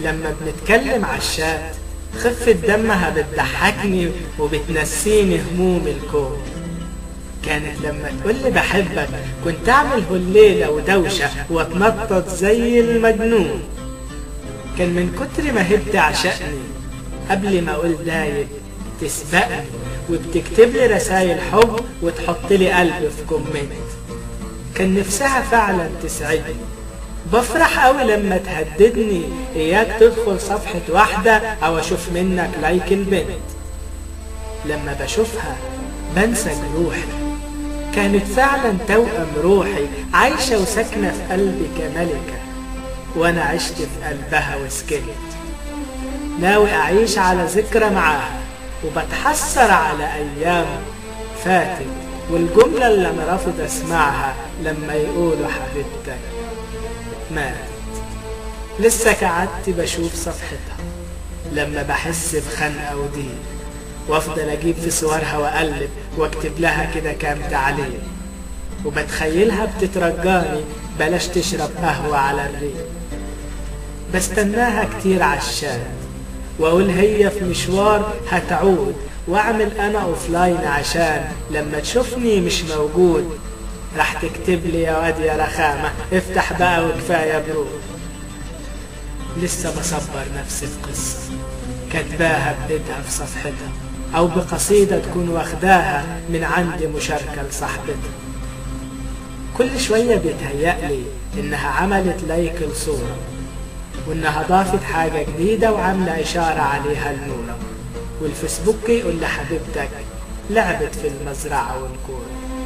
لما بنتكلم عالشات خفة دمها بتضحكني وبتنسيني هموم الكون. كانت لما تقولي بحبك كنت اعمل هليلة ودوشة واتنطط زي المجنون. كان من كتر ما هي بتعشقني قبل ما اقول دايب تسبقني وبتكتب لي رسايل حب وتحط لي قلب في كومنت. كان نفسها فعلا تسعدني. بفرح قوي لما تهددني اياك تدخل صفحة واحدة او اشوف منك لايك البنت. لما بشوفها بنسى جروحي. كانت فعلا توأم روحي عايشة وساكنة في قلبي كملكة، وانا عشت في قلبها وسكنت. ناوي اعيش على ذكرى معاها وبتحسر على ايام فاتت والجملة اللي انا رافض اسمعها لما يقولوا حبيبتك ماتت. لسه كعدت بشوف صفحتها لما بحس بخنقة وضيق، وافضل اجيب في صورها واقلب واكتب لها كده كام تعليق، وبتخيلها بتترجاني بلاش تشرب قهوة على الريق. بستناها كتير عالشات واقول هي في مشوار هتعود، واعمل انا اوفلاين عشان لما تشوفني مش موجود راح تكتب لي يا واد يا رخامة افتح بقى وكفاية برود. لسه بصبر نفسي في قصة كاتباها بإيدها في صفحتها، او بقصيدة تكون واخداها من عندي مشاركة لصاحبتها. كل شوية بيتهيألي انها عملت لايك لصورة وانها ضافت حاجة جديدة وعاملة اشارة عليها النورة، والفيسبوك يقول لحبيبتك لعبت في المزرعة والكورة.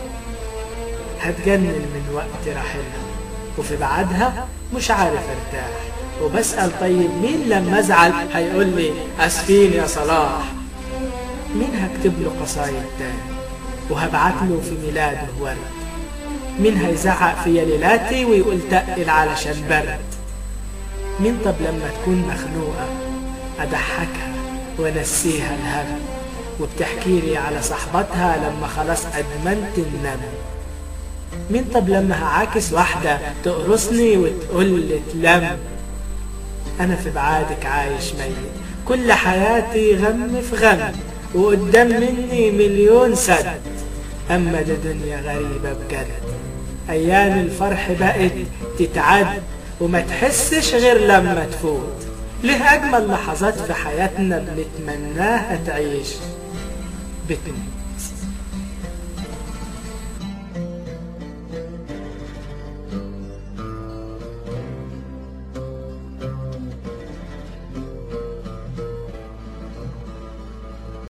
هتجنن من وقت رحلها وفي بعدها مش عارف ارتاح، وبسأل طيب مين لما ازعل هيقول لي اسفين يا صلاح. مين هكتب له قصايد تاني وهبعت له في ميلاده ورد؟ مين هيزعق في ليلاتي ويقول تقل علشان برد؟ مين طب لما تكون مخنوقة اضحكها ونسيها الهم وبتحكي لي على صحبتها لما خلاص ادمنت النم؟ مين طب لما هعاكس واحدة تقرصني وتقول لي تلم؟ انا في بعادك عايش ميت، كل حياتي غم في غم وقدام مني مليون سد. اما دي دنيا غريبة بجد، ايام الفرح بقت تتعد وما تحسش غير لما تفوت. ليه اجمل لحظات في حياتنا بنتمناها تعيش بتموت.